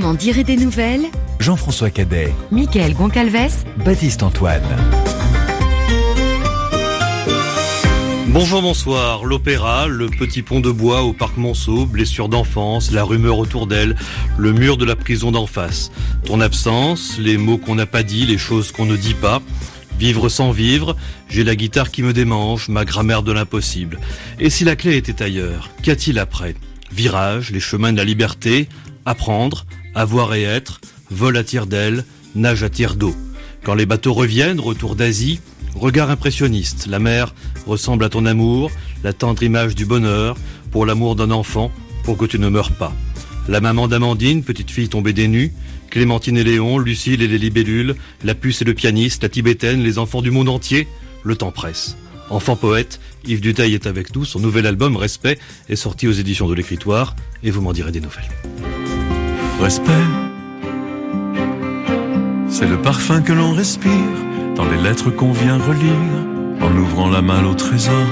m'en dirai des nouvelles. Jean-François Cadet, Mickaël Goncalves, Baptiste Antoine. Bonjour, bonsoir. L'opéra, le petit pont de bois au parc Monceau, blessure d'enfance, la rumeur autour d'elle, le mur de la prison d'en face. Ton absence, les mots qu'on n'a pas dit, les choses qu'on ne dit pas. Vivre sans vivre, j'ai la guitare qui me démange, ma grammaire de l'impossible. Et si la clé était ailleurs, qu'y a-t-il après ? Virage, les chemins de la liberté, apprendre, avoir et être, vol à tire-d'aile, nage à tire d'eau. Quand les bateaux reviennent, retour d'Asie, regard impressionniste, la mer ressemble à ton amour, la tendre image du bonheur, pour l'amour d'un enfant, pour que tu ne meurs pas. La maman d'Amandine, petite fille tombée des nues, Clémentine et Léon, Lucille et les libellules, la puce et le pianiste, la tibétaine, les enfants du monde entier, le temps presse. Enfant poète, Yves Duteil est avec nous, son nouvel album Respect est sorti aux éditions de l'Écritoire et vous m'en direz des nouvelles. Respect, c'est le parfum que l'on respire dans les lettres qu'on vient relire en ouvrant la malle au trésor,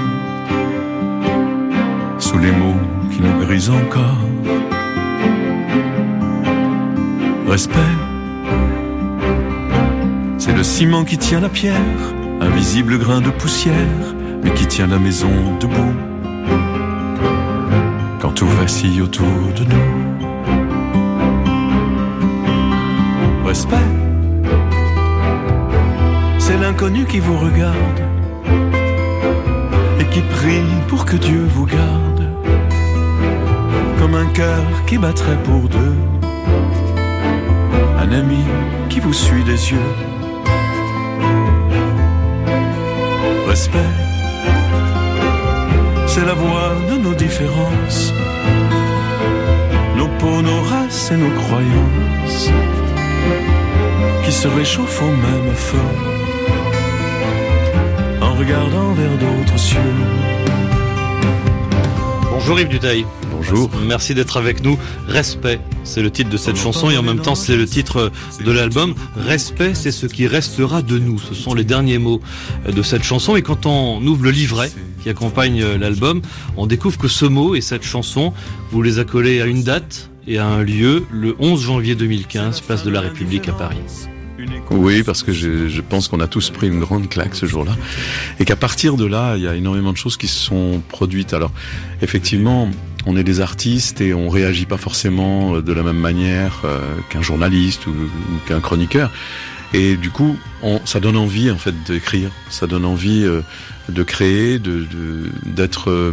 sous les mots qui nous brisent encore. Respect, c'est le ciment qui tient la pierre, invisible grain de poussière, mais qui tient la maison debout quand tout vacille autour de nous. Respect, c'est l'inconnu qui vous regarde et qui prie pour que Dieu vous garde, comme un cœur qui battrait pour deux, un ami qui vous suit des yeux. Respect, c'est la voix de nos différences, nos peaux, nos races et nos croyances, qui se réchauffent au même feu en regardant vers d'autres cieux. Bonjour Yves Duteil. Bonjour. Merci d'être avec nous. Respect, c'est le titre de cette chanson et en même temps c'est le titre de l'album. Respect, c'est ce qui restera de nous. Ce sont les derniers mots de cette chanson et quand on ouvre le livret qui accompagne l'album, on découvre que ce mot et cette chanson, vous les accolez à une date et à un lieu, le 11 janvier 2015, place de la République à Paris. Oui, parce que je pense qu'on a tous pris une grande claque ce jour-là et qu'à partir de là, il y a énormément de choses qui se sont produites. Alors, effectivement, on est des artistes et on réagit pas forcément de la même manière qu'un journaliste ou qu'un chroniqueur. Et du coup, ça donne envie en fait d'écrire, ça donne envie de créer, d'être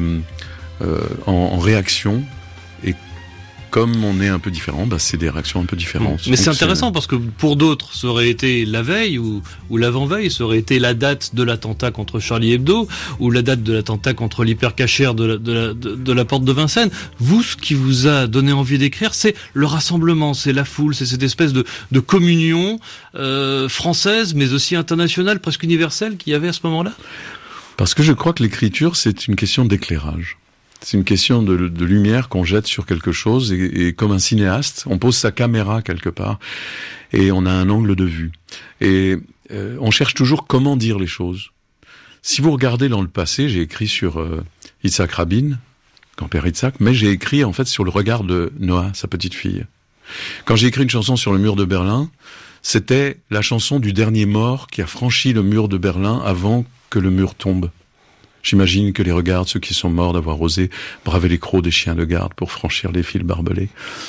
en réaction. Et comme on est un peu différent, c'est des réactions un peu différentes. Mais c'est intéressant parce que pour d'autres, ça aurait été la veille ou l'avant-veille, ça aurait été la date de l'attentat contre Charlie Hebdo ou la date de l'attentat contre l'hypercachère de la porte de Vincennes. Vous, ce qui vous a donné envie d'écrire, c'est le rassemblement, c'est la foule, c'est cette espèce de communion française, mais aussi internationale, presque universelle qu'il y avait à ce moment-là. Parce que je crois que l'écriture, c'est une question d'éclairage. C'est une question de lumière qu'on jette sur quelque chose et comme un cinéaste, on pose sa caméra quelque part et on a un angle de vue. Et on cherche toujours comment dire les choses. Si vous regardez dans le passé, j'ai écrit sur Yitzhak Rabin, grand-père Yitzhak, mais j'ai écrit en fait sur le regard de Noah, sa petite fille. Quand j'ai écrit une chanson sur le mur de Berlin, c'était la chanson du dernier mort qui a franchi le mur de Berlin avant que le mur tombe. J'imagine que les regards de ceux qui sont morts d'avoir osé braver les crocs des chiens de garde pour franchir les fils barbelés.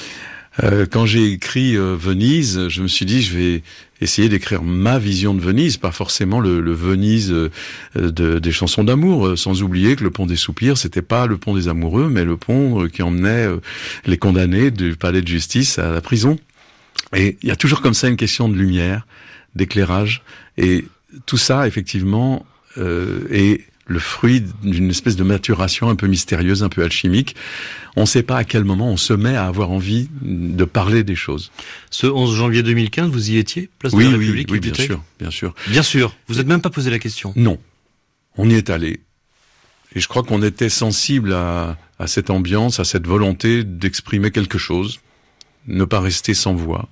Quand j'ai écrit Venise, je me suis dit je vais essayer d'écrire ma vision de Venise, pas forcément le Venise des chansons d'amour, sans oublier que le pont des soupirs, c'était pas le pont des amoureux, mais le pont qui emmenait les condamnés du palais de justice à la prison. Et il y a toujours comme ça une question de lumière, d'éclairage, et tout ça effectivement est le fruit d'une espèce de maturation un peu mystérieuse, un peu alchimique. On ne sait pas à quel moment on se met à avoir envie de parler des choses. Ce 11 janvier 2015, vous y étiez, place de la République? Oui, bien sûr, bien sûr. Bien sûr, vous n'êtes même pas posé la question. Non, on y est allé. Et je crois qu'on était sensible à cette ambiance, à cette volonté d'exprimer quelque chose, ne pas rester sans voix.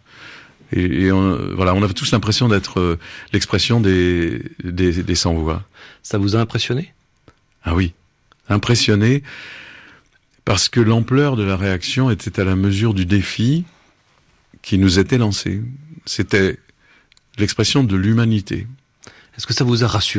Et voilà, on avait tous l'impression d'être l'expression des sans-voix. Ça vous a impressionné? Ah oui, impressionné, parce que l'ampleur de la réaction était à la mesure du défi qui nous était lancé. C'était l'expression de l'humanité. Est-ce que ça vous a rassuré ?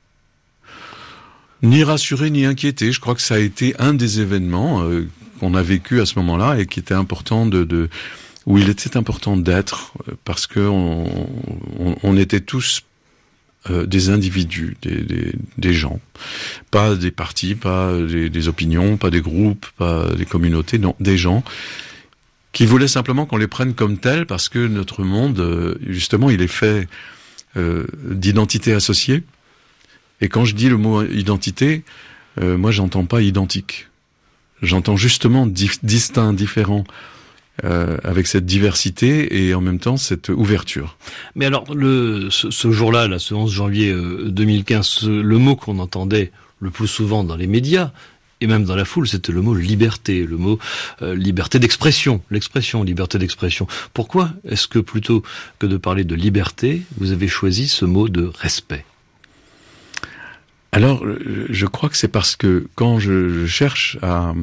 Ni rassuré, ni inquiété. Je crois que ça a été un des événements qu'on a vécu à ce moment-là et qui était important où il était important d'être, parce que on était tous des individus, des gens, pas des partis, pas des opinions, pas des groupes, pas des communautés, non, des gens qui voulaient simplement qu'on les prenne comme tels, parce que notre monde, justement, il est fait d'identités associées. Et quand je dis le mot identité, moi j'entends pas identique. J'entends justement distinct, différent, avec cette diversité et en même temps cette ouverture. Mais alors, ce jour-là, ce 11 janvier 2015, le mot qu'on entendait le plus souvent dans les médias, et même dans la foule, c'était le mot liberté, le mot liberté d'expression, liberté d'expression. Pourquoi est-ce que plutôt que de parler de liberté, vous avez choisi ce mot de respect ? Alors, je crois que c'est parce que quand je cherche à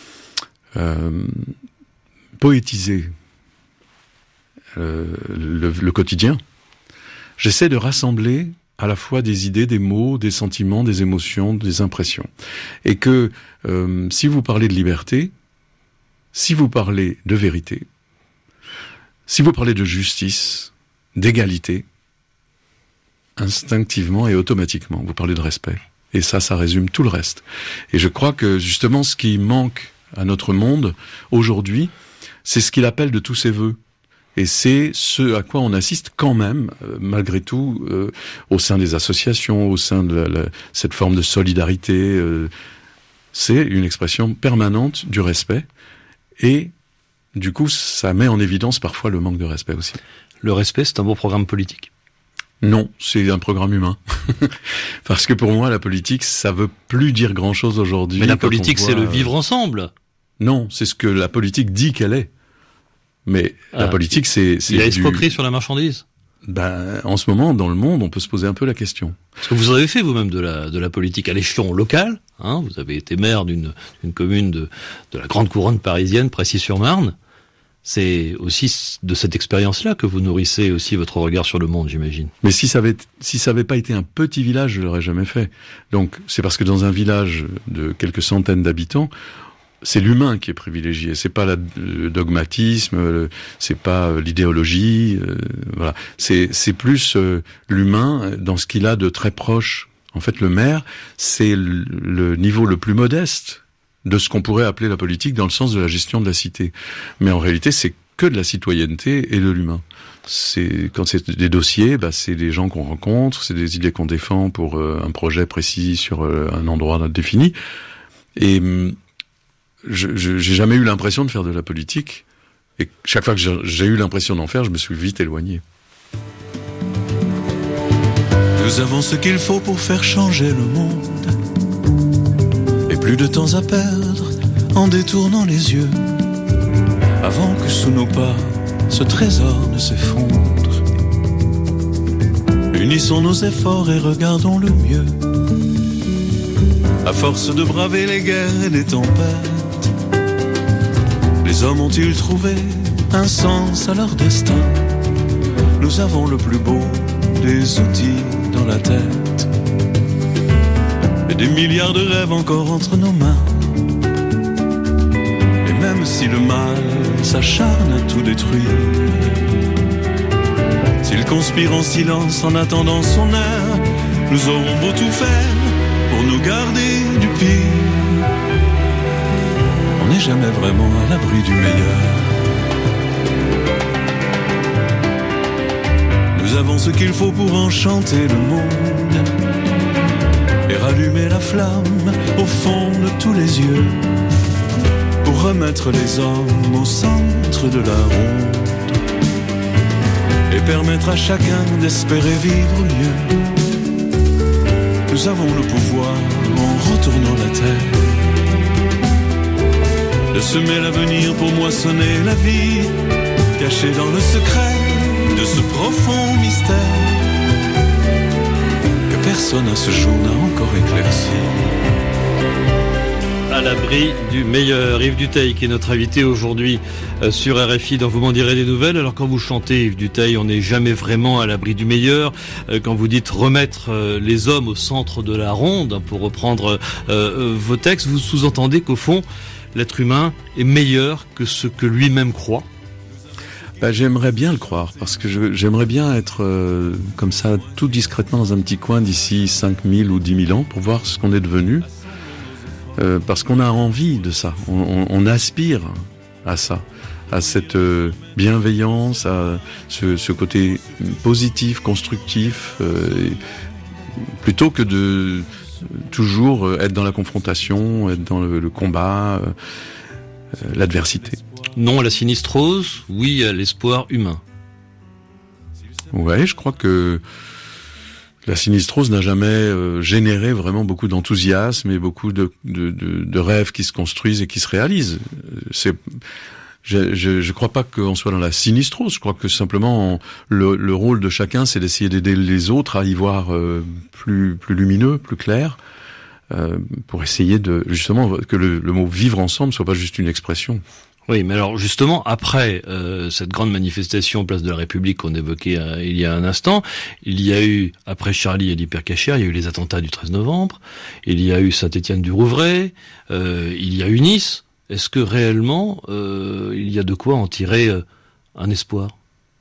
poétiser le quotidien, j'essaie de rassembler à la fois des idées, des mots, des sentiments, des émotions, des impressions. Et que si vous parlez de liberté, si vous parlez de vérité, si vous parlez de justice, d'égalité, instinctivement et automatiquement, vous parlez de respect. Et ça résume tout le reste. Et je crois que justement ce qui manque à notre monde aujourd'hui, c'est ce qu'il appelle de tous ses vœux. Et c'est ce à quoi on assiste quand même, malgré tout, au sein des associations, au sein de cette forme de solidarité. C'est une expression permanente du respect. Et du coup, ça met en évidence parfois le manque de respect aussi. Le respect, c'est un bon programme politique ? Non, c'est un programme humain. Parce que pour moi, la politique, ça veut plus dire grand-chose aujourd'hui. Mais la politique, c'est le vivre ensemble. Non, c'est ce que la politique dit qu'elle est. Mais la politique, c'est il y a escroquerie sur la marchandise. En ce moment, dans le monde, on peut se poser un peu la question. Parce que vous avez fait vous-même de la politique à l'échelon local. Vous avez été maire d'une commune de la grande couronne parisienne, Précy-sur-Marne. C'est aussi de cette expérience-là que vous nourrissez aussi votre regard sur le monde, j'imagine. Mais si ça avait pas été un petit village, je l'aurais jamais fait. Donc, c'est parce que dans un village de quelques centaines d'habitants, c'est l'humain qui est privilégié. C'est pas le dogmatisme, c'est pas l'idéologie, voilà. C'est plus l'humain dans ce qu'il a de très proche. En fait, le maire, c'est le niveau le plus modeste de ce qu'on pourrait appeler la politique dans le sens de la gestion de la cité. Mais en réalité, c'est que de la citoyenneté et de l'humain. Quand c'est des dossiers, c'est des gens qu'on rencontre, c'est des idées qu'on défend pour un projet précis sur un endroit défini. Et j'ai jamais eu l'impression de faire de la politique. Et chaque fois que j'ai eu l'impression d'en faire, je me suis vite éloigné. Nous avons ce qu'il faut pour faire changer le monde. Plus de temps à perdre en détournant les yeux avant que sous nos pas ce trésor ne s'effondre. Unissons nos efforts et regardons le mieux. À force de braver les guerres et les tempêtes, les hommes ont-ils trouvé un sens à leur destin? Nous avons le plus beau des outils dans la tête. Et des milliards de rêves encore entre nos mains. Et même si le mal s'acharne à tout détruire, s'il conspire en silence en attendant son heure, nous aurons beau tout faire pour nous garder du pire, on n'est jamais vraiment à l'abri du meilleur. Nous avons ce qu'il faut pour enchanter le monde et rallumer la flamme au fond de tous les yeux, pour remettre les hommes au centre de la ronde et permettre à chacun d'espérer vivre mieux. Nous avons le pouvoir, en retournant la terre, de semer l'avenir pour moissonner la vie, cachée dans le secret de ce profond mystère que personne à ce jour n'a encore éclairci. à l'abri du meilleur. Yves Dutheil qui est notre invité aujourd'hui sur RFI dans Vous m'en direz des nouvelles. Alors quand vous chantez, Yves Dutheil, on n'est jamais vraiment à l'abri du meilleur. Quand vous dites remettre les hommes au centre de la ronde, pour reprendre vos textes, vous sous-entendez qu'au fond, l'être humain est meilleur que ce que lui-même croit? J'aimerais bien le croire, parce que j'aimerais bien être comme ça, tout discrètement dans un petit coin d'ici 5000 ou 10 000 ans, pour voir ce qu'on est devenu. Parce qu'on a envie de ça, on aspire à ça, à cette bienveillance, à ce côté positif, constructif, plutôt que de toujours être dans la confrontation, être dans le combat, l'adversité. Non à la sinistrose, oui à l'espoir humain. Ouais, je crois que la sinistrose n'a jamais généré vraiment beaucoup d'enthousiasme et beaucoup de rêves qui se construisent et qui se réalisent. Je crois pas qu'on soit dans la sinistrose. Je crois que simplement le rôle de chacun, c'est d'essayer d'aider les autres à y voir plus lumineux, plus clair, pour essayer de justement que le mot vivre ensemble soit pas juste une expression. Oui, mais alors justement, après cette grande manifestation place de la République qu'on évoquait il y a un instant, il y a eu, après Charlie et l'hypercachère, il y a eu les attentats du 13 novembre, il y a eu Saint-Étienne-du-Rouvray, il y a eu Nice. Est-ce que réellement, il y a de quoi en tirer un espoir?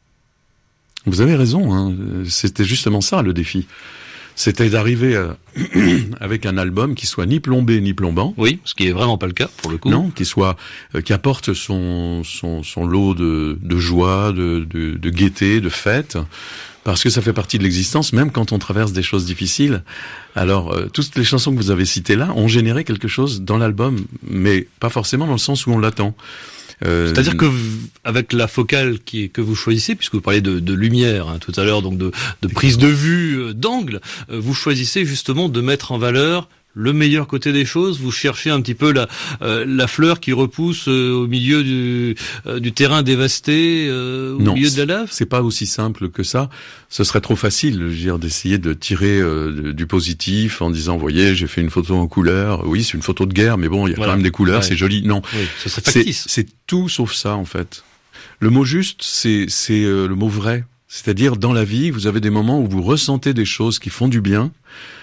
Vous avez raison, hein. C'était justement ça le défi. C'était d'arriver avec un album qui soit ni plombé ni plombant. Oui, ce qui est vraiment pas le cas pour le coup. Non, qui apporte son lot de joie, de gaieté, de fête, parce que ça fait partie de l'existence, même quand on traverse des choses difficiles. Alors, toutes les chansons que vous avez citées là ont généré quelque chose dans l'album, mais pas forcément dans le sens où on l'attend. C'est-à-dire que avec la focale que vous choisissez, puisque vous parlez de lumière tout à l'heure, donc de prise de vue, d'angle, vous choisissez justement de mettre en valeur le meilleur côté des choses. Vous cherchez un petit peu la fleur qui repousse au milieu du terrain dévasté, au milieu de la lave. C'est pas aussi simple que ça. Ce serait trop facile, je veux dire, d'essayer de tirer du positif en disant, voyez, j'ai fait une photo en couleur. Oui, c'est une photo de guerre, mais bon, il y a quand même des couleurs, c'est joli. Non, oui, ce serait factice. C'est tout sauf ça en fait. Le mot juste, c'est le mot vrai. C'est-à-dire, dans la vie, vous avez des moments où vous ressentez des choses qui font du bien.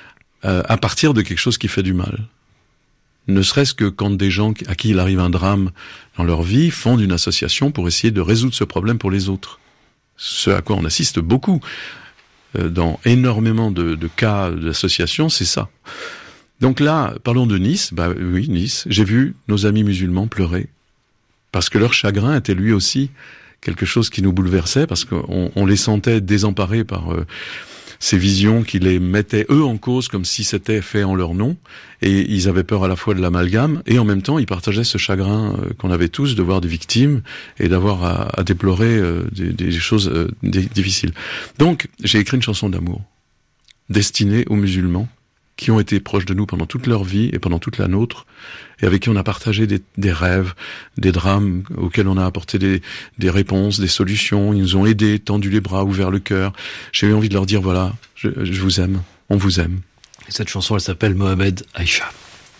À partir de quelque chose qui fait du mal. Ne serait-ce que quand des gens à qui il arrive un drame dans leur vie fondent une association pour essayer de résoudre ce problème pour les autres. Ce à quoi on assiste beaucoup dans énormément de cas d'associations, c'est ça. Donc là, parlons de Nice. Oui, Nice. J'ai vu nos amis musulmans pleurer parce que leur chagrin était lui aussi quelque chose qui nous bouleversait, parce qu'on les sentait désemparés par ces visions qui les mettaient eux en cause comme si c'était fait en leur nom, et ils avaient peur à la fois de l'amalgame et en même temps ils partageaient ce chagrin qu'on avait tous de voir des victimes et d'avoir à déplorer des choses difficiles. Donc j'ai écrit une chanson d'amour destinée aux musulmans qui ont été proches de nous pendant toute leur vie et pendant toute la nôtre, et avec qui on a partagé des rêves, des drames auxquels on a apporté des réponses, des solutions. Ils nous ont aidés, tendu les bras, ouvert le cœur. J'ai eu envie de leur dire, voilà, je vous aime, on vous aime. Et cette chanson, elle s'appelle Mohamed Aïcha.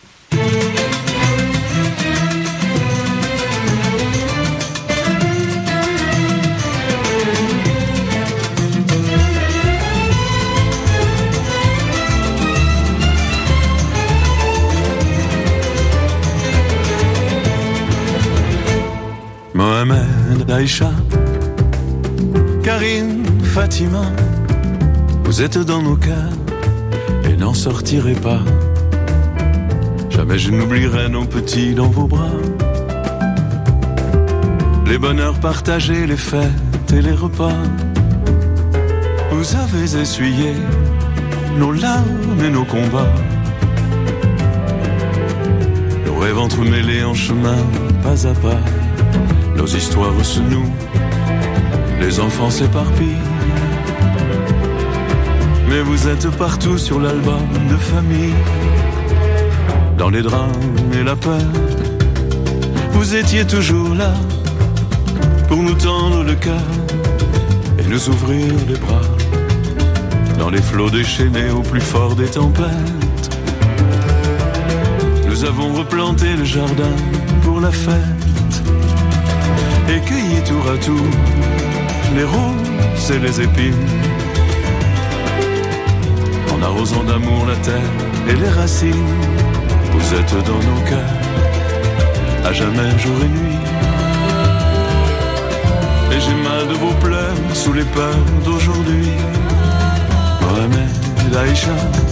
Mohamed, Aïcha, Karine, Fatima, vous êtes dans nos cœurs et n'en sortirez pas. Jamais je n'oublierai nos petits dans vos bras. Les bonheurs partagés, les fêtes et les repas. Vous avez essuyé nos larmes et nos combats. Nos rêves entremêlés en chemin, pas à pas. Nos histoires se nouent, les enfants s'éparpillent. Mais vous êtes partout sur l'album de famille. Dans les drames et la peur, vous étiez toujours là pour nous tendre le cœur et nous ouvrir les bras. Dans les flots déchaînés au plus fort des tempêtes, nous Nous avons replanté le jardin pour la fête et cueilli tour à tour les roses et les épines, en arrosant d'amour la terre et les racines. Vous êtes dans nos cœurs, à jamais jour et nuit. Et j'ai mal de vos pleurs sous les peurs d'aujourd'hui. Mohamed, Aïcha,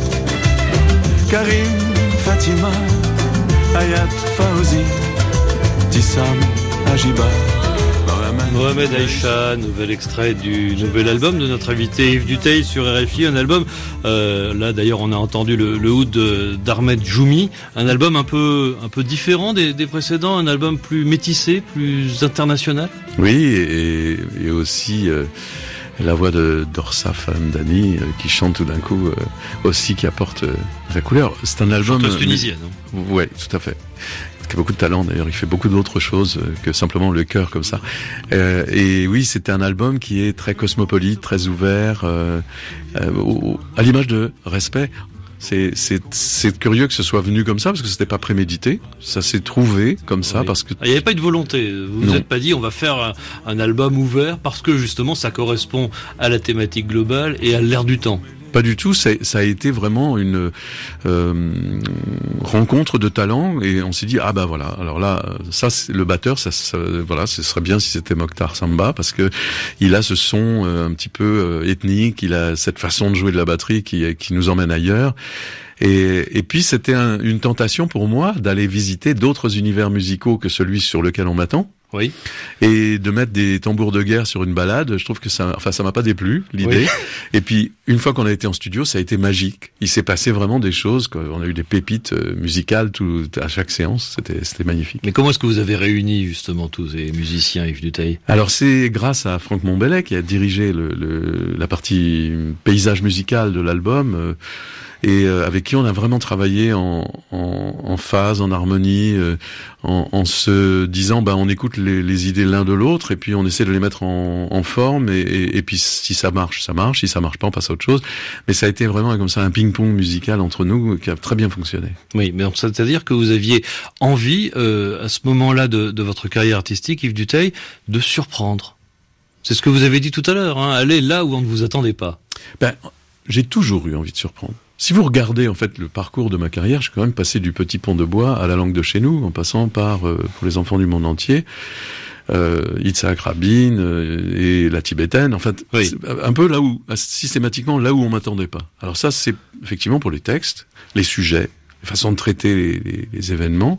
Karim, Fatima, Hayat, Fauzi, Tissam, Ajiba. Mohamed Aïcha, nouvel extrait du nouvel album de notre invité Yves Dutheil sur RFI, un album, là d'ailleurs on a entendu le oud d'Ahmed Djoumi, un album un peu différent des précédents, un album plus métissé, plus international. Oui, et aussi la voix d'Orsaf Hamdani qui chante tout d'un coup aussi, qui apporte sa couleur. C'est un album tunisienne. Ouais, tout à fait. Qui a beaucoup de talent d'ailleurs, il fait beaucoup d'autres choses que simplement le chœur comme ça. Et oui, c'était un album qui est très cosmopolite, très ouvert, à l'image de Respect. C'est curieux que ce soit venu comme ça, parce que c'était pas prémédité. Ça s'est trouvé comme ça, parce que... Il n'y avait pas eu de volonté. Vous vous êtes pas dit, on va faire un album ouvert, parce que justement, ça correspond à la thématique globale et à l'ère du temps. Pas du tout, ça a été vraiment une rencontre de talents, et on s'est dit ah bah voilà, alors là ça c'est le batteur, voilà, ce serait bien si c'était Mokhtar Samba, parce que il a ce son un petit peu ethnique, il a cette façon de jouer de la batterie qui nous emmène ailleurs. Et puis c'était une tentation pour moi d'aller visiter d'autres univers musicaux que celui sur lequel on m'attend. Oui. Et de mettre des tambours de guerre sur une balade, je trouve que ça m'a pas déplu, l'idée. Oui. Et puis, une fois qu'on a été en studio, ça a été magique. Il s'est passé vraiment des choses, on a eu des pépites musicales à chaque séance, c'était magnifique. Mais comment est-ce que vous avez réuni, justement, tous ces musiciens, Yves Dutheil? Alors, c'est grâce à Franck Montbellet, qui a dirigé la partie paysage musical de l'album, et avec qui on a vraiment travaillé en phase, en harmonie, en se disant on écoute les idées l'un de l'autre, et puis on essaie de les mettre en forme, et puis si ça marche, ça marche, si ça marche pas, on passe à autre chose. Mais ça a été vraiment comme ça un ping-pong musical entre nous qui a très bien fonctionné. Oui, mais c'est-à-dire que vous aviez envie, à ce moment-là de votre carrière artistique, Yves Dutheil, de surprendre. C'est ce que vous avez dit tout à l'heure, aller là où on ne vous attendait pas. J'ai toujours eu envie de surprendre. Si vous regardez en fait le parcours de ma carrière, je suis quand même passé du Petit Pont de Bois à La Langue de chez nous, en passant par Pour les enfants du monde entier, Yitzhak Rabin et La Tibétaine. En fait, oui. Un peu là où, systématiquement là où on m'attendait pas. Alors ça, c'est effectivement pour les textes, les sujets, les façons de traiter les événements.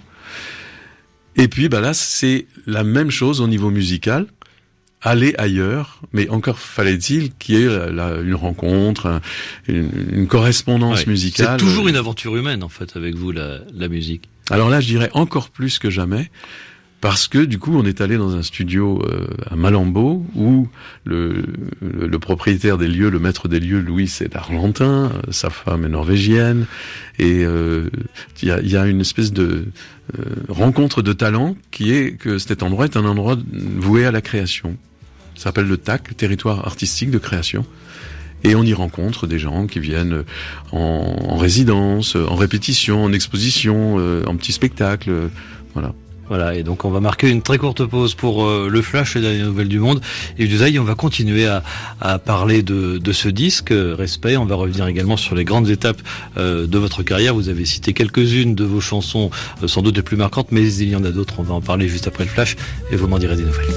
Et puis là, c'est la même chose au niveau musical. Aller ailleurs, mais encore fallait-il qu'il y ait une rencontre, une correspondance musicale. C'est toujours une aventure humaine, en fait, avec vous, la musique. Alors là, je dirais encore plus que jamais, parce que du coup, on est allé dans un studio à Malambo, où le propriétaire des lieux, le maître des lieux, Louis, est argentin, sa femme est norvégienne, et il y a une espèce de rencontre de talents qui est que cet endroit est un endroit voué à la création. Ça s'appelle le TAC, le territoire artistique de création. Et on y rencontre des gens qui viennent en résidence, en répétition, en exposition, en petits spectacles, voilà. Voilà, et donc on va marquer une très courte pause pour le flash et les nouvelles du monde. Et Dutheil, on va continuer à parler de ce disque, Respect. On va revenir également sur les grandes étapes de votre carrière. Vous avez cité quelques-unes de vos chansons, sans doute les plus marquantes, mais il y en a d'autres. On va en parler juste après le flash et vous m'en direz des nouvelles.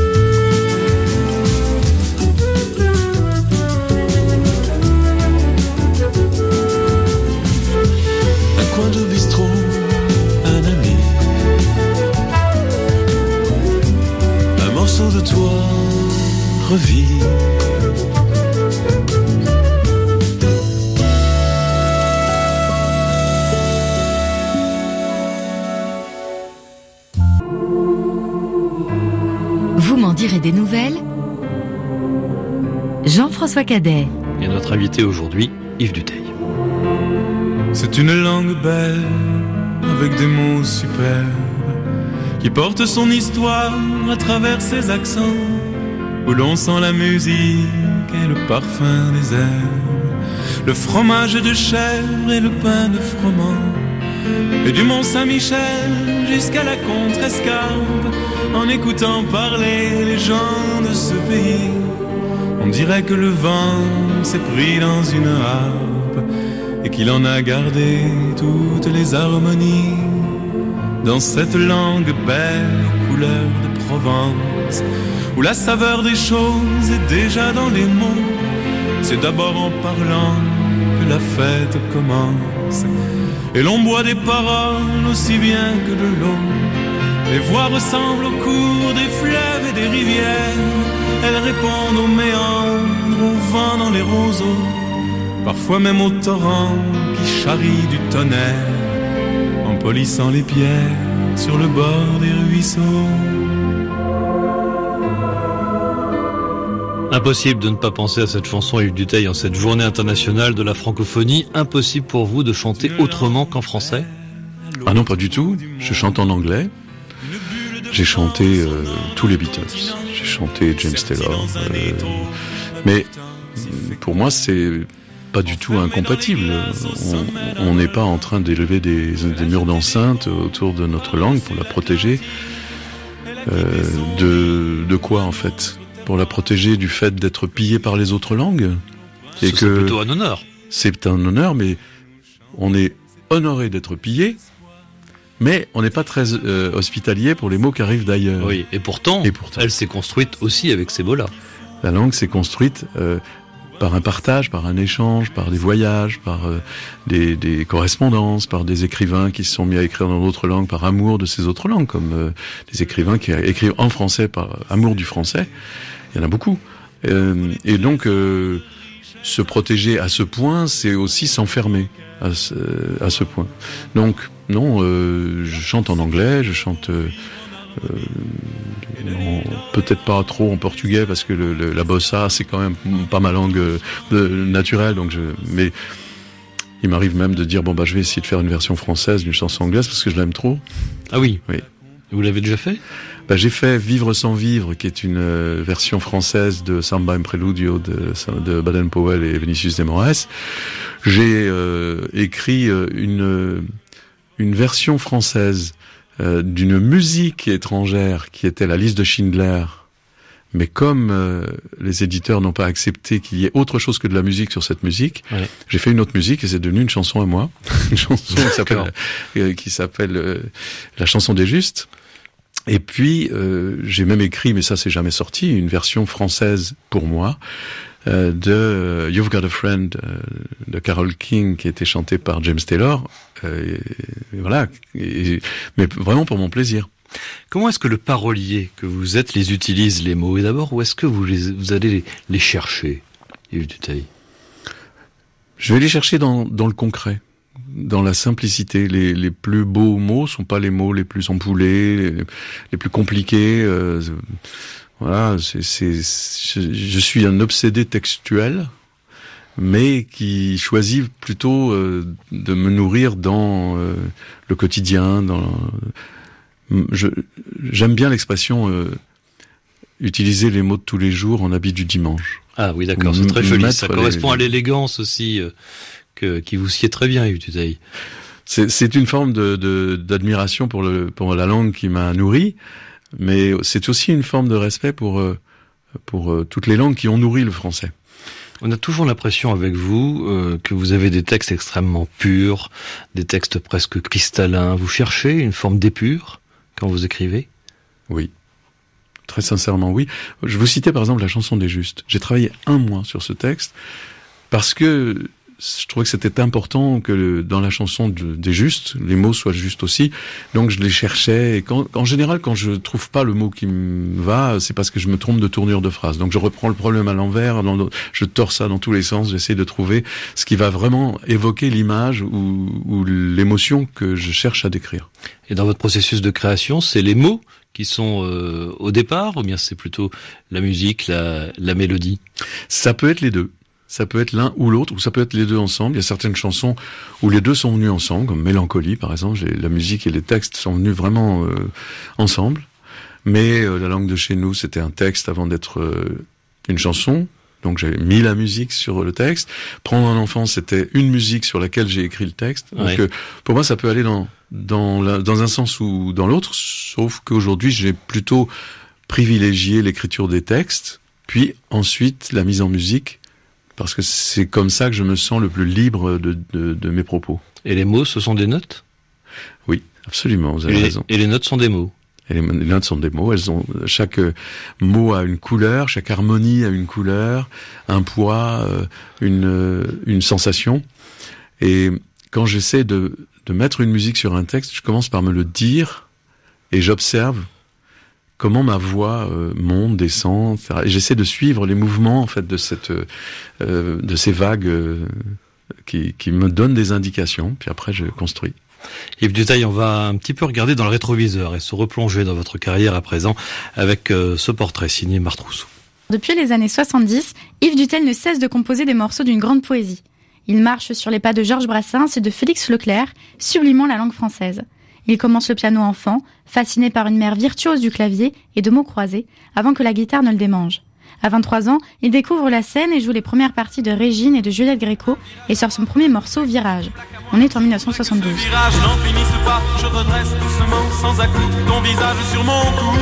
De toi revit. Vous m'en direz des nouvelles? Jean-François Cadet. Et notre invité aujourd'hui, Yves Dutheil. C'est une langue belle, avec des mots superbes, qui porte son histoire à travers ses accents, où l'on sent la musique et le parfum des herbes, le fromage de chèvre et le pain de froment, Et du Mont-Saint-Michel jusqu'à la Contrescarpe, en écoutant parler les gens de ce pays, on dirait que le vent s'est pris dans une harpe et qu'il en a gardé toutes les harmonies. Dans cette langue belle aux couleurs de Provence, où la saveur des choses est déjà dans les mots, c'est d'abord en parlant que la fête commence. Et l'on boit des paroles aussi bien que de l'eau. Les voix ressemblent au cours des fleuves et des rivières. Elles répondent aux méandres, au vent dans les roseaux, parfois même au torrent qui charrie du tonnerre, en polissant les pierres sur le bord des ruisseaux. Impossible de ne pas penser à cette chanson Yves Dutheil en cette journée internationale de la francophonie. Impossible pour vous de chanter autrement qu'en français? Ah non, pas du tout. Je chante en anglais. J'ai chanté tous les Beatles. J'ai chanté James Taylor. Mais pour moi, c'est pas du tout incompatible. On n'est pas en train d'élever des murs d'enceinte autour de notre langue pour la protéger. De quoi, en fait? Pour la protéger du fait d'être pillée par les autres langues. Et c'est plutôt un honneur. C'est un honneur, mais on est honoré d'être pillé, mais on n'est pas très hospitalier pour les mots qui arrivent d'ailleurs. Oui, et pourtant, elle s'est construite aussi avec ces mots-là. La langue s'est construite par un partage, par un échange, par des voyages, par des correspondances, par des écrivains qui se sont mis à écrire dans d'autres langues par amour de ces autres langues, comme des écrivains qui écrivent en français par amour du français. Il y en a beaucoup. Et donc, se protéger à ce point, c'est aussi s'enfermer à ce point. Donc, non, je chante en anglais, je chante... peut-être pas trop en portugais parce que la bossa c'est quand même pas ma langue naturelle, donc mais il m'arrive même de dire je vais essayer de faire une version française d'une chanson anglaise parce que je l'aime trop. Ah oui. Oui. Vous l'avez déjà fait? J'ai fait Vivre sans vivre, qui est une version française de Samba in Preludio de Baden-Powell et Vinicius de Moraes. J'ai écrit une version française d'une musique étrangère qui était la liste de Schindler, mais comme les éditeurs n'ont pas accepté qu'il y ait autre chose que de la musique sur cette musique, j'ai fait une autre musique et c'est devenu une chanson à moi, une chanson qui s'appelle La chanson des justes. Et puis j'ai même écrit, mais ça c'est jamais sorti, une version française pour moi de You've Got a Friend de Carole King, qui était chantée par James Taylor. Voilà, mais vraiment pour mon plaisir. Comment est-ce que le parolier que vous êtes les utilise, les mots? Et d'abord, où est-ce que vous allez les chercher, Yves Dutheil? Je vais les chercher dans le concret, dans la simplicité. Les plus beaux mots sont pas les mots les plus ampoulés, les plus compliqués. Voilà, je suis un obsédé textuel, mais qui choisit plutôt de me nourrir dans le quotidien. J'aime bien l'expression utiliser les mots de tous les jours en habit du dimanche. Ah oui, d'accord, c'est très joli. Ça correspond à l'élégance aussi qui vous sied très bien, Yves Dutheil. C'est une forme d'admiration pour la langue qui m'a nourri. Mais c'est aussi une forme de respect pour toutes les langues qui ont nourri le français. On a toujours l'impression avec vous que vous avez des textes extrêmement purs, des textes presque cristallins. Vous cherchez une forme d'épure quand vous écrivez? Oui, très sincèrement oui. Je vous citais par exemple la chanson des justes. J'ai travaillé 1 mois sur ce texte parce que je trouvais que c'était important que dans la chanson des justes, les mots soient justes aussi. Donc je les cherchais. Et en général, quand je trouve pas le mot qui me va, c'est parce que je me trompe de tournure de phrase. Donc je reprends le problème à l'envers, je tords ça dans tous les sens. J'essaie de trouver ce qui va vraiment évoquer l'image ou l'émotion que je cherche à décrire. Et dans votre processus de création, c'est les mots qui sont au départ, ou bien c'est plutôt la musique, la mélodie? Ça peut être les deux. Ça peut être l'un ou l'autre, ou ça peut être les deux ensemble. Il y a certaines chansons où les deux sont venus ensemble, comme Mélancolie par exemple. La musique et les textes sont venus vraiment ensemble. Mais la langue de chez nous, c'était un texte avant d'être une chanson. Donc j'ai mis la musique sur le texte. Prendre un enfant, c'était une musique sur laquelle j'ai écrit le texte. Donc pour moi, ça peut aller dans un sens ou dans l'autre, sauf qu'aujourd'hui, j'ai plutôt privilégié l'écriture des textes, puis ensuite la mise en musique, parce que c'est comme ça que je me sens le plus libre de mes propos. Et les mots, ce sont des notes ? Oui, absolument, vous avez raison. Et les notes sont des mots ? Et les notes sont des mots, chaque mot a une couleur, chaque harmonie a une couleur, un poids, une sensation. Et quand j'essaie de mettre une musique sur un texte, je commence par me le dire et j'observe comment ma voix monte, descend, etc. Et j'essaie de suivre les mouvements en fait de ces vagues qui me donnent des indications. Puis après, je construis. Yves Dutheil, on va un petit peu regarder dans le rétroviseur et se replonger dans votre carrière à présent avec ce portrait signé Marthe Rousseau. Depuis les années 70, Yves Dutheil ne cesse de composer des morceaux d'une grande poésie. Il marche sur les pas de Georges Brassens et de Félix Leclerc, sublimant la langue française. Il commence le piano enfant, fasciné par une mère virtuose du clavier et de mots croisés, avant que la guitare ne le démange. À 23 ans, il découvre la scène et joue les premières parties de Régine et de Juliette Gréco et sort son premier morceau, Virage. On est en 1972. Virage, n'en finisse pas, je redresse doucement, sans à-coups, ton visage sur mon cou.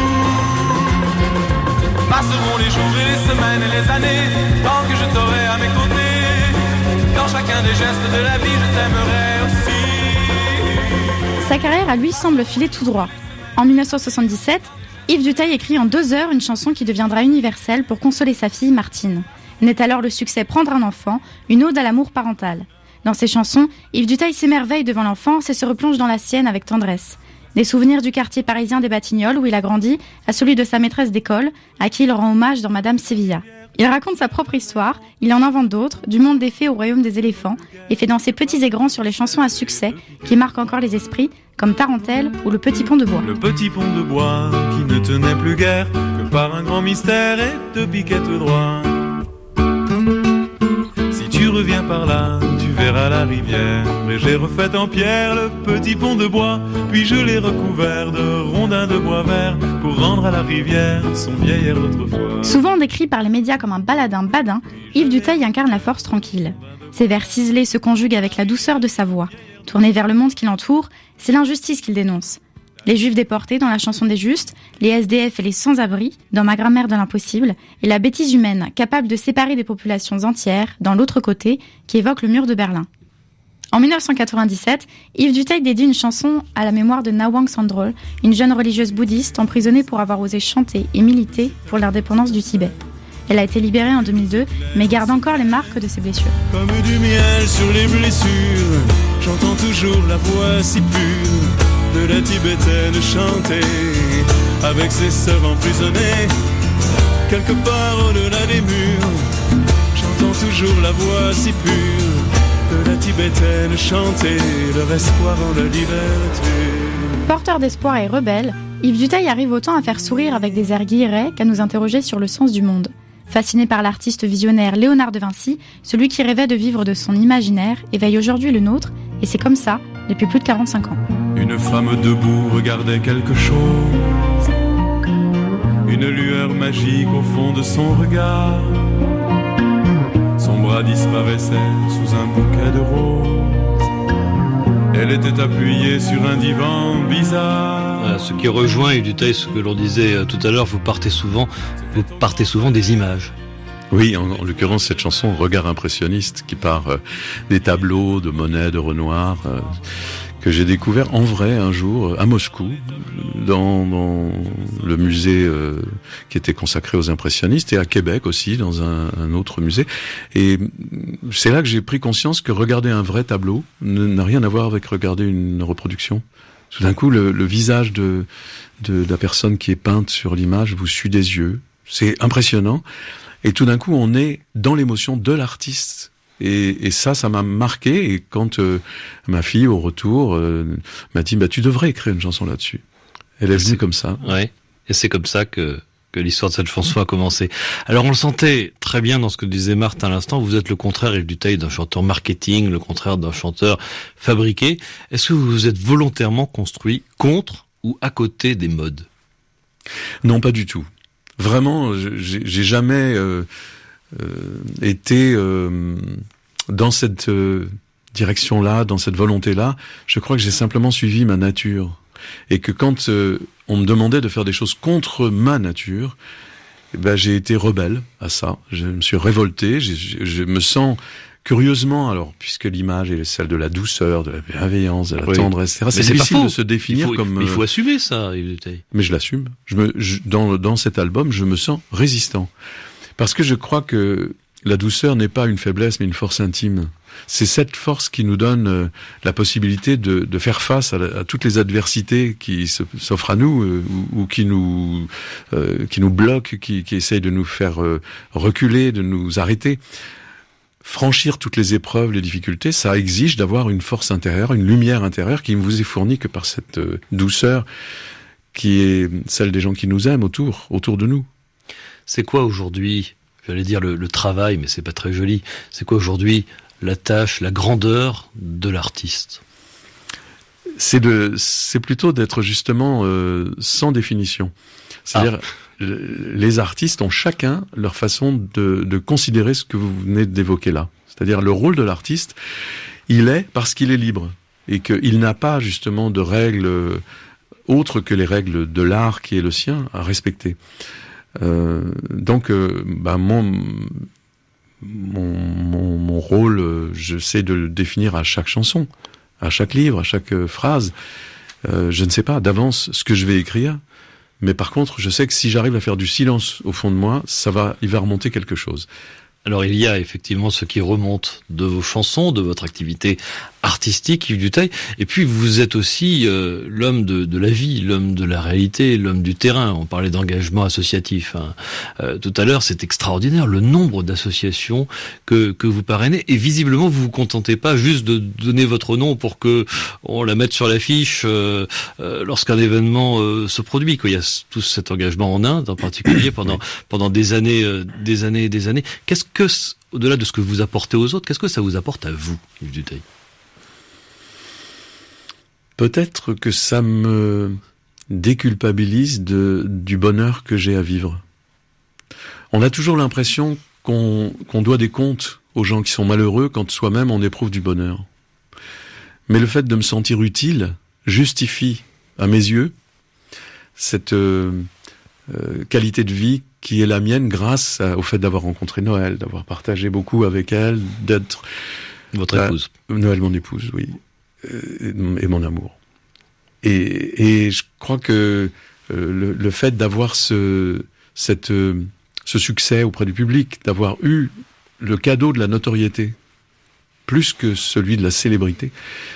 Passeront les jours et les semaines et les années, tant que je t'aurai à mes côtés. Dans chacun des gestes de la vie, je t'aimerai aussi. Sa carrière à lui semble filer tout droit. En 1977, Yves Dutheil écrit en 2 heures une chanson qui deviendra universelle pour consoler sa fille Martine. Naît alors le succès Prendre un enfant, une ode à l'amour parental. Dans ses chansons, Yves Dutheil s'émerveille devant l'enfance et se replonge dans la sienne avec tendresse. Des souvenirs du quartier parisien des Batignolles où il a grandi, à celui de sa maîtresse d'école, à qui il rend hommage dans Madame Sevilla. Il raconte sa propre histoire, il en invente d'autres, du monde des fées au royaume des éléphants, et fait danser petits et grands sur les chansons à succès qui marquent encore les esprits, comme Tarentelle ou Le Petit Pont de Bois. Le petit pont de bois qui ne tenait plus guère que par un grand mystère et 2 piquettes droits. Si tu reviens par là, tu verras la rivière. Mais j'ai refait en pierre le petit pont de bois, puis je l'ai recouvert de rondins de bois vert pour rendre à la rivière son vieil air d'autrefois. Souvent décrit par les médias comme un baladin badin, Yves Dutheil incarne la force tranquille. Ses vers ciselés se conjuguent avec la douceur de sa voix. Tourné vers le monde qui l'entoure, c'est l'injustice qu'il dénonce. Les Juifs déportés dans la chanson des Justes, les SDF et les sans-abri dans Ma grammaire de l'impossible, et la bêtise humaine capable de séparer des populations entières dans L'autre côté qui évoque le mur de Berlin. En 1997, Yves Dutheil dédie une chanson à la mémoire de Nawang Sandrol, une jeune religieuse bouddhiste emprisonnée pour avoir osé chanter et militer pour l'indépendance du Tibet. Elle a été libérée en 2002, mais garde encore les marques de ses blessures. Comme du miel sur les blessures, j'entends toujours la voix si pure de la Tibétaine chanter avec ses sœurs emprisonnées quelque part au-delà des murs. J'entends toujours la voix si pure de la Tibétaine chanter leur espoir en la liberté. Porteur d'espoir et rebelle, Yves Dutheil arrive autant à faire sourire avec des airs guillerets qu'à nous interroger sur le sens du monde. Fasciné par l'artiste visionnaire Léonard de Vinci, celui qui rêvait de vivre de son imaginaire éveille aujourd'hui le nôtre, et c'est comme ça depuis plus de 45 ans. Une femme debout regardait quelque chose, une lueur magique au fond de son regard. Son bras disparaissait sous un bouquet de roses. Elle était appuyée sur un divan bizarre. Ce qui rejoint Yves Dutheil, ce que l'on disait tout à l'heure, vous partez souvent des images. Oui, en l'occurrence cette chanson Regard impressionniste qui part des tableaux de Monet, de Renoir, que j'ai découvert en vrai un jour à Moscou, dans le musée qui était consacré aux impressionnistes, et à Québec aussi, dans un autre musée. Et c'est là que j'ai pris conscience que regarder un vrai tableau n'a rien à voir avec regarder une reproduction. Tout d'un coup, le visage de la personne qui est peinte sur l'image vous suit des yeux. C'est impressionnant. Et tout d'un coup, on est dans l'émotion de l'artiste. Et ça m'a marqué. Et quand ma fille, au retour, m'a dit « tu devrais écrire une chanson là-dessus ». Elle est venue comme ça. Ouais. Et c'est comme ça que l'histoire de cette chanson a commencé. Alors on le sentait très bien dans ce que disait Marthe à l'instant, vous êtes le contraire, Yves Dutheil, d'un chanteur marketing, le contraire d'un chanteur fabriqué. Est-ce que vous vous êtes volontairement construit contre ou à côté des modes ? Non, pas du tout. Vraiment, j'ai jamais était dans cette direction-là, dans cette volonté-là. Je crois que j'ai simplement suivi ma nature. Et que quand on me demandait de faire des choses contre ma nature, j'ai été rebelle à ça. Je me suis révolté. Je me sens curieusement, alors, puisque l'image est celle de la douceur, de la bienveillance, de la tendresse, etc. C'est difficile de se définir comme... Il faut assumer ça. Mais je l'assume. Dans cet album, je me sens résistant. Parce que je crois que la douceur n'est pas une faiblesse, mais une force intime. C'est cette force qui nous donne la possibilité de faire face à toutes les adversités qui s'offrent à nous ou qui nous bloquent, qui essayent de nous faire reculer, de nous arrêter. Franchir toutes les épreuves, les difficultés, ça exige d'avoir une force intérieure, une lumière intérieure qui ne vous est fournie que par cette douceur qui est celle des gens qui nous aiment autour de nous. C'est quoi aujourd'hui, j'allais dire le travail, mais c'est pas très joli, c'est quoi aujourd'hui la tâche, la grandeur de l'artiste? C'est plutôt d'être justement sans définition. C'est-à-dire, les artistes ont chacun leur façon de considérer ce que vous venez d'évoquer là. C'est-à-dire, le rôle de l'artiste, il est parce qu'il est libre et qu'il n'a pas justement de règles autres que les règles de l'art qui est le sien à respecter. Donc, mon rôle, je sais de le définir à chaque chanson, à chaque livre, à chaque phrase. Je ne sais pas d'avance ce que je vais écrire, mais par contre, je sais que si j'arrive à faire du silence au fond de moi, il va remonter quelque chose. Alors il y a effectivement ce qui remonte de vos chansons, de votre activité artistique, Yves Dutheil, et puis vous êtes aussi l'homme de la vie, l'homme de la réalité, l'homme du terrain. On parlait d'engagement associatif tout à l'heure, c'est extraordinaire le nombre d'associations que vous parrainez, et visiblement vous vous contentez pas juste de donner votre nom pour que on la mette sur l'affiche lorsqu'un événement se produit. Il y a tout cet engagement en Inde en particulier pendant des années et des années. Qu'est-ce que, au-delà de ce que vous apportez aux autres, qu'est-ce que ça vous apporte à vous, Yves Dutheil? Peut-être que ça me déculpabilise du bonheur que j'ai à vivre. On a toujours l'impression qu'on doit des comptes aux gens qui sont malheureux quand soi-même on éprouve du bonheur. Mais le fait de me sentir utile justifie, à mes yeux, cette qualité de vie qui est la mienne grâce au fait d'avoir rencontré Noël, d'avoir partagé beaucoup avec elle, d'être... Votre épouse. Noël, mon épouse, oui. Et mon amour. Et je crois que le fait d'avoir ce succès auprès du public, d'avoir eu le cadeau de la notoriété, plus que celui de la célébrité,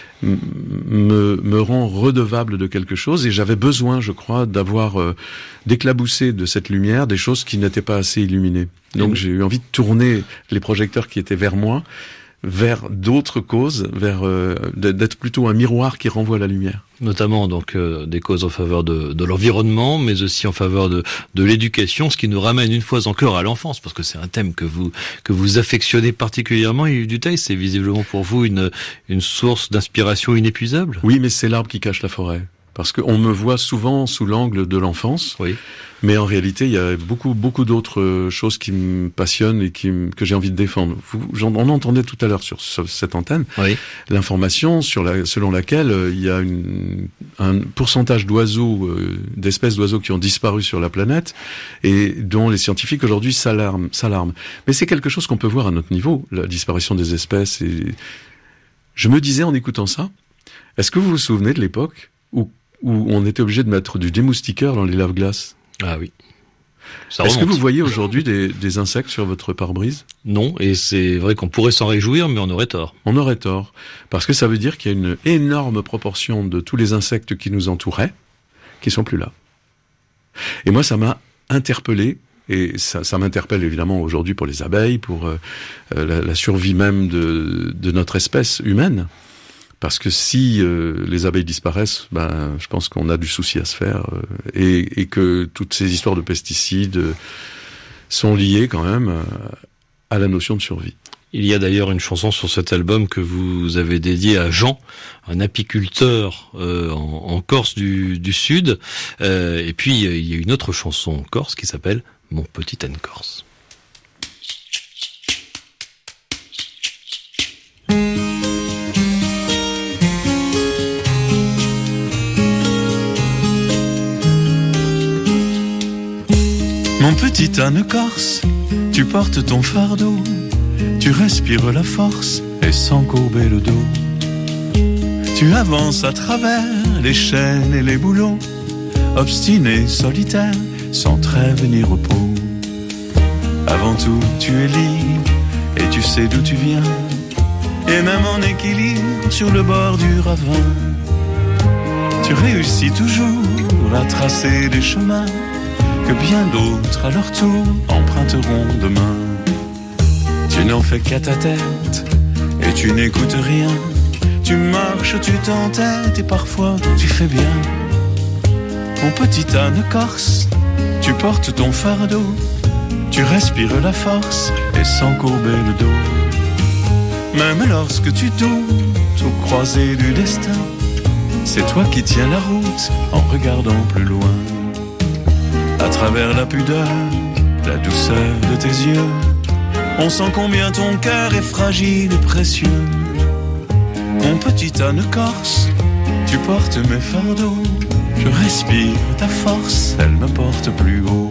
me rend redevable de quelque chose, et j'avais besoin, je crois, d'avoir d'éclabousser de cette lumière des choses qui n'étaient pas assez illuminées. Donc j'ai eu envie de tourner les projecteurs qui étaient vers moi, vers d'autres causes, d'être plutôt un miroir qui renvoie la lumière. Notamment donc des causes en faveur de l'environnement, mais aussi en faveur de l'éducation, ce qui nous ramène une fois encore à l'enfance, parce que c'est un thème que vous affectionnez particulièrement. Yves Dutheil, c'est visiblement pour vous une source d'inspiration inépuisable. Oui, mais c'est l'arbre qui cache la forêt. Parce qu'on me voit souvent sous l'angle de l'enfance, oui. Mais en réalité, il y a beaucoup d'autres choses qui me passionnent et que j'ai envie de défendre. On entendait tout à l'heure sur cette antenne, oui. L'information selon laquelle il y a un pourcentage d'oiseaux, d'espèces d'oiseaux qui ont disparu sur la planète et dont les scientifiques aujourd'hui s'alarment. Mais c'est quelque chose qu'on peut voir à notre niveau, la disparition des espèces. Et je me disais en écoutant ça, est-ce que vous vous souvenez de l'époque où on était obligé de mettre du démoustiqueur dans les lave-glaces? Ah oui. Est-ce que vous voyez aujourd'hui des insectes sur votre pare-brise? Non, et c'est vrai qu'on pourrait s'en réjouir, mais on aurait tort. On aurait tort, parce que ça veut dire qu'il y a une énorme proportion de tous les insectes qui nous entouraient, qui sont plus là. Et moi, ça m'a interpellé, et ça m'interpelle évidemment aujourd'hui pour les abeilles, pour la survie même de notre espèce humaine. Parce que si les abeilles disparaissent, je pense qu'on a du souci à se faire et que toutes ces histoires de pesticides sont liées quand même à la notion de survie. Il y a d'ailleurs une chanson sur cet album que vous avez dédiée à Jean, un apiculteur en Corse du Sud. Et puis il y a une autre chanson en Corse qui s'appelle « Mon petit Anne Corse ». Mon petit âne corse, tu portes ton fardeau, tu respires la force et sans courber le dos. Tu avances à travers les chaînes et les bouleaux, obstiné, solitaire, sans trêve ni repos. Avant tout, tu es libre et tu sais d'où tu viens, et même en équilibre sur le bord du ravin. Tu réussis toujours à tracer des chemins que bien d'autres à leur tour emprunteront demain. Tu n'en fais qu'à ta tête et tu n'écoutes rien. Tu marches, tu t'entêtes et parfois tu fais bien. Mon petit âne corse, tu portes ton fardeau, tu respires la force et sans courber le dos. Même lorsque tu doutes au croisé du destin, c'est toi qui tiens la route en regardant plus loin. À travers la pudeur, la douceur de tes yeux, on sent combien ton cœur est fragile et précieux. Mon petit âne corse, tu portes mes fardeaux, je respire ta force, elle me porte plus haut.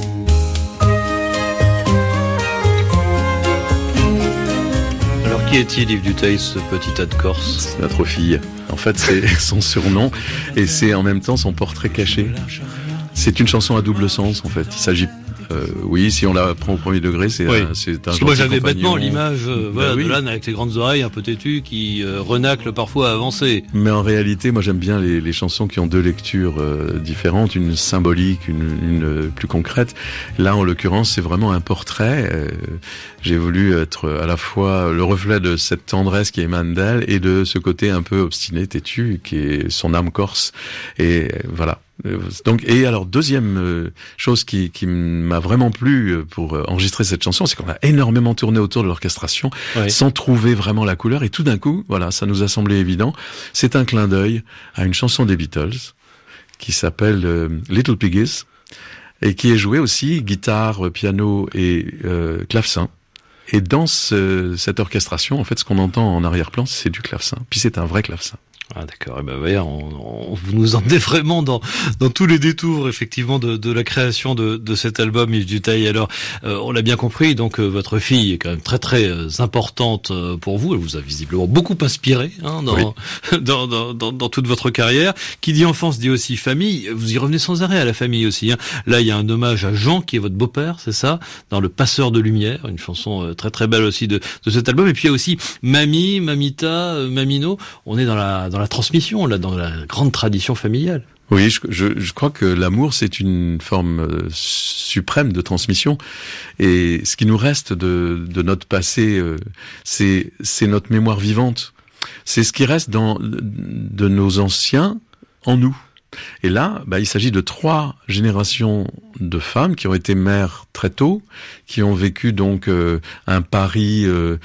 Alors qui est-il, Yves Dutheil, ce petit âne corse? C'est notre fille. En fait, c'est son surnom et c'est en même temps son portrait caché. C'est une chanson à double sens, en fait. Il s'agit, oui, si on la prend au premier degré, c'est oui. C'est un parce que moi j'avais compagnon. bêtement l'image voilà, oui. de l'âne avec les grandes oreilles un peu têtu qui renacle parfois à avancer. Mais en réalité, moi j'aime bien les chansons qui ont deux lectures différentes, une symbolique, une plus concrète. Là, en l'occurrence, c'est vraiment un portrait. J'ai voulu être à la fois le reflet de cette tendresse qui émane d'elle et de ce côté un peu obstiné, têtu, qui est son âme corse. Et voilà. Donc, et alors, deuxième chose qui m'a vraiment plu pour enregistrer cette chanson, c'est qu'on a énormément tourné autour de l'orchestration, Oui. sans trouver vraiment la couleur, et tout d'un coup, voilà, ça nous a semblé évident. C'est un clin d'œil à une chanson des Beatles qui s'appelle Little Piggies et qui est jouée aussi guitare, piano et clavecin. Et dans cette orchestration, en fait, ce qu'on entend en arrière-plan, c'est du clavecin. Puis c'est un vrai clavecin. Ah d'accord, et ben voyez, vous nous emmenez vraiment dans tous les détours effectivement de la création de cet album, Yves Dutheil. Alors on l'a bien compris, donc votre fille est quand même très très importante pour vous. Elle vous a visiblement beaucoup inspiré Oui. dans toute votre carrière. Qui dit enfance dit aussi famille. Vous y revenez sans arrêt à la famille aussi. Hein. Là il y a un hommage à Jean qui est votre beau-père, c'est ça, dans Le Passeur de lumière, une chanson très très belle aussi de cet album. Et puis il y a aussi Mamie, Mamita, Mamino. On est dans la transmission, là, dans la grande tradition familiale. Oui, je crois que l'amour, c'est une forme suprême de transmission. Et ce qui nous reste de notre passé, c'est notre mémoire vivante. C'est ce qui reste de nos anciens en nous. Et là, il s'agit de 3 générations de femmes qui ont été mères très tôt, qui ont vécu donc un Paris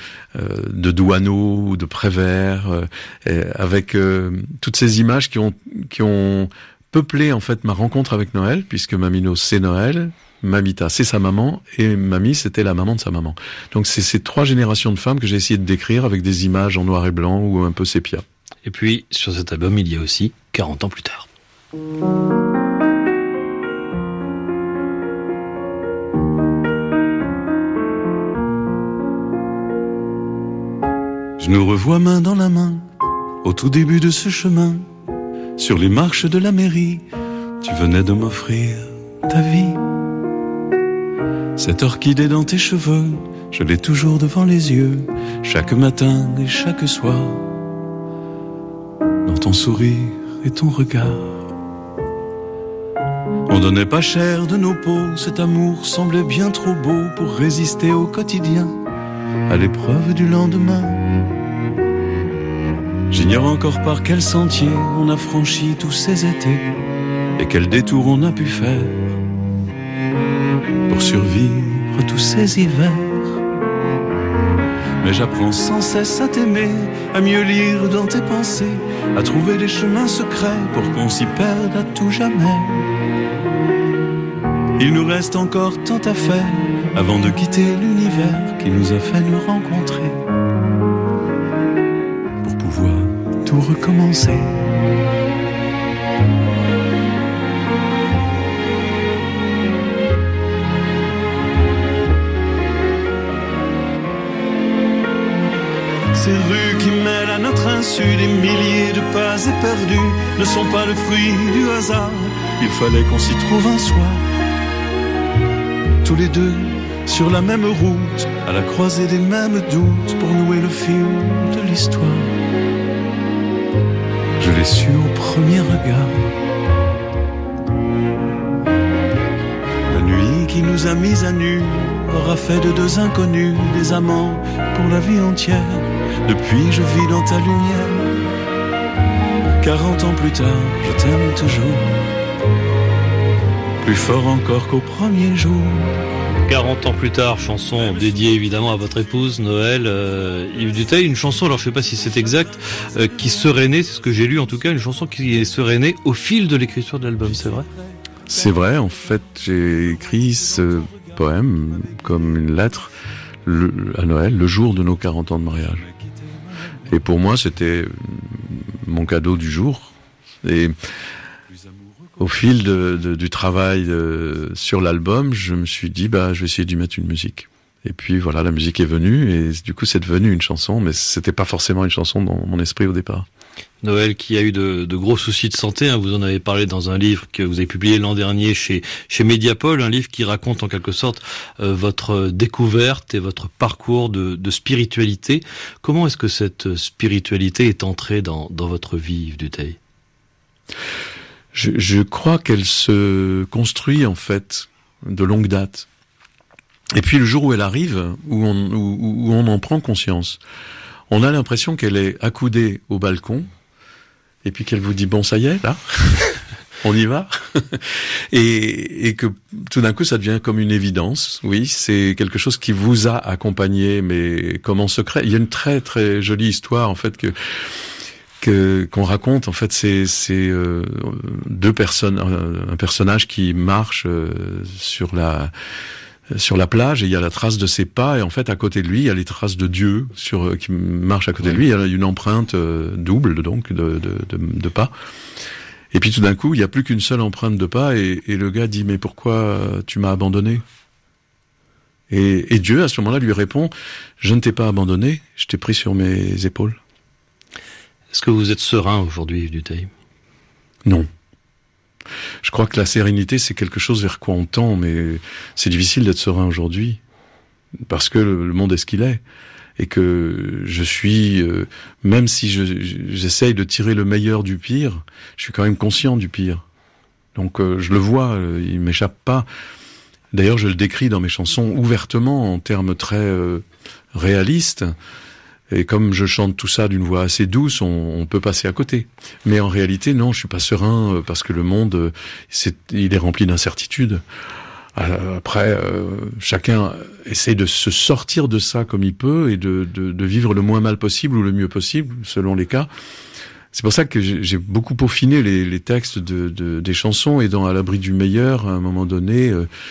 de Douaneau ou de Prévert, avec toutes ces images qui ont peuplé en fait ma rencontre avec Noël, puisque Mamino c'est Noël, Mamita c'est sa maman et Mamie c'était la maman de sa maman. Donc c'est ces 3 générations de femmes que j'ai essayé de décrire avec des images en noir et blanc ou un peu sépia. Et puis sur cet album, il y a aussi 40 ans plus tard. Je nous revois main dans la main, au tout début de ce chemin, sur les marches de la mairie, tu venais de m'offrir ta vie. Cette orchidée dans tes cheveux, je l'ai toujours devant les yeux, chaque matin et chaque soir, dans ton sourire et ton regard. On donnait pas cher de nos peaux, cet amour semblait bien trop beau pour résister au quotidien, à l'épreuve du lendemain. J'ignore encore par quel sentier on a franchi tous ces étés et quel détour on a pu faire pour survivre tous ces hivers. Mais j'apprends sans cesse à t'aimer, à mieux lire dans tes pensées, à trouver des chemins secrets pour qu'on s'y perde à tout jamais. Il nous reste encore tant à faire avant de quitter l'univers qui nous a fait nous rencontrer, pour pouvoir tout recommencer. qui mêlent à notre insu des milliers de pas éperdus ne sont pas le fruit du hasard. Il fallait qu'on s'y trouve un soir, tous les deux sur la même route, à la croisée des mêmes doutes, pour nouer le fil de l'histoire. Je l'ai su au premier regard. La nuit qui nous a mis à nu aura fait de deux inconnus des amants pour la vie entière. Depuis je vis dans ta lumière. 40 ans plus tard, je t'aime toujours, plus fort encore qu'au premier jour. 40 ans plus tard, chanson dédiée évidemment à votre épouse Noël, Yves Dutheil, une chanson, alors je sais pas si c'est exact, qui serait née, c'est ce que j'ai lu en tout cas, une chanson qui serait née au fil de l'écriture de l'album, c'est vrai ? C'est vrai, en fait, j'ai écrit ce poème comme une lettre à Noël, le jour de nos 40 ans de mariage. Et pour moi, c'était mon cadeau du jour. Et au fil du travail sur l'album, je me suis dit, je vais essayer d'y mettre une musique. Et puis voilà, la musique est venue, et du coup, c'est devenu une chanson, mais c'était pas forcément une chanson dans mon esprit au départ. Noël qui a eu de gros soucis de santé, vous en avez parlé dans un livre que vous avez publié l'an dernier chez Mediapol, un livre qui raconte en quelque sorte votre découverte et votre parcours de spiritualité. Comment est-ce que cette spiritualité est entrée dans votre vie, Yves Dutheil ? Je crois qu'elle se construit en fait de longue date. Et puis le jour où elle arrive, où on en prend conscience, on a l'impression qu'elle est accoudée au balcon, et puis qu'elle vous dit bon, ça y est, là, on y va, et que tout d'un coup ça devient comme une évidence. Oui, c'est quelque chose qui vous a accompagné, mais comme en secret. Il y a une très très jolie histoire en fait qu'on raconte. En fait, c'est deux personnes, un personnage qui marche sur la plage, et il y a la trace de ses pas, et en fait à côté de lui il y a les traces de Dieu qui marche à côté de lui. Il y a une empreinte double donc de pas, et puis tout d'un coup il y a plus qu'une seule empreinte de pas, et le gars dit mais pourquoi tu m'as abandonné, et Dieu à ce moment-là lui répond je ne t'ai pas abandonné, je t'ai pris sur mes épaules. Est-ce que vous êtes serein aujourd'hui, Yves Dutheil ? Non. Je crois que la sérénité, c'est quelque chose vers quoi on tend, mais c'est difficile d'être serein aujourd'hui, parce que le monde est ce qu'il est, et que je suis, même si j'essaye de tirer le meilleur du pire, je suis quand même conscient du pire. Donc je le vois, il m'échappe pas. D'ailleurs, je le décris dans mes chansons ouvertement, en termes très réalistes. Et comme je chante tout ça d'une voix assez douce, on peut passer à côté. Mais en réalité, non, je suis pas serein, parce que le monde, il est rempli d'incertitudes. Après, chacun essaie de se sortir de ça comme il peut, et de vivre le moins mal possible ou le mieux possible, selon les cas. C'est pour ça que j'ai beaucoup peaufiné les textes des chansons, et dans À l'abri du meilleur, à un moment donné,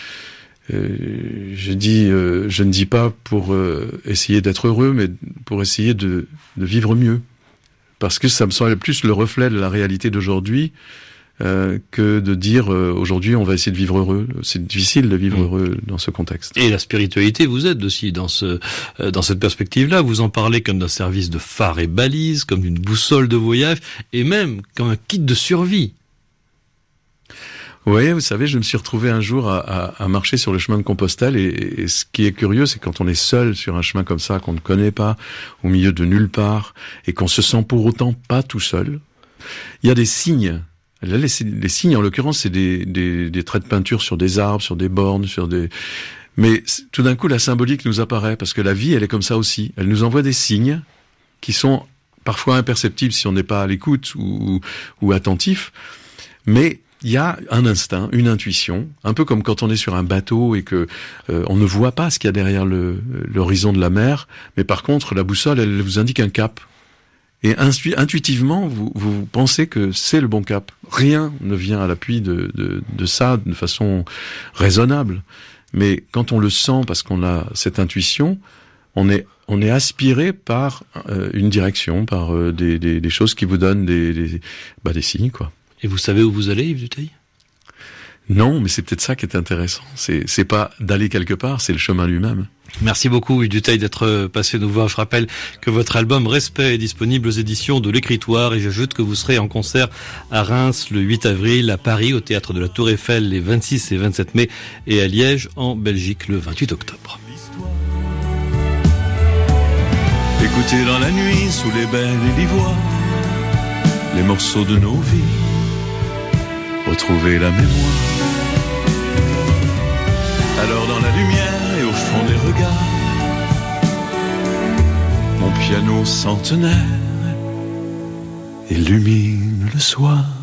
je ne dis pas pour essayer d'être heureux, mais pour essayer de vivre mieux, parce que ça me semble plus le reflet de la réalité d'aujourd'hui que de dire aujourd'hui on va essayer de vivre heureux. C'est difficile de vivre heureux dans ce contexte. Et la spiritualité vous aide aussi dans cette perspective-là. Vous en parlez comme d'un service de phare et balise, comme d'une boussole de voyage, et même comme un kit de survie. Oui, vous savez, je me suis retrouvé un jour à marcher sur le chemin de Compostelle, et ce qui est curieux, c'est quand on est seul sur un chemin comme ça, qu'on ne connaît pas, au milieu de nulle part, et qu'on se sent pour autant pas tout seul, il y a des signes. Là, les signes, en l'occurrence, c'est des traits de peinture sur des arbres, sur des bornes, mais tout d'un coup, la symbolique nous apparaît, parce que la vie, elle est comme ça aussi. Elle nous envoie des signes qui sont parfois imperceptibles si on n'est pas à l'écoute ou attentif, mais il y a un instinct, une intuition, un peu comme quand on est sur un bateau et que on ne voit pas ce qu'il y a derrière l'horizon de la mer, mais par contre la boussole, elle vous indique un cap. Et intuitivement, vous pensez que c'est le bon cap. Rien ne vient à l'appui de ça de façon raisonnable. Mais quand on le sent, parce qu'on a cette intuition, on est aspiré par une direction, par des choses qui vous donnent des signes, quoi. Et vous savez où vous allez, Yves Dutheil ? Non, mais c'est peut-être ça qui est intéressant. C'est pas d'aller quelque part, c'est le chemin lui-même. Merci beaucoup Yves Dutheil d'être passé nous voir. Je rappelle que votre album Respect est disponible aux éditions de l'Écritoire et j'ajoute que vous serez en concert à Reims le 8 avril, à Paris au Théâtre de la Tour Eiffel les 26 et 27 mai et à Liège en Belgique le 28 octobre. Écoutez dans la nuit sous les belles et l'ivoire les morceaux de nos vies, retrouver la mémoire. Alors dans la lumière et au fond des regards, mon piano centenaire illumine le soir.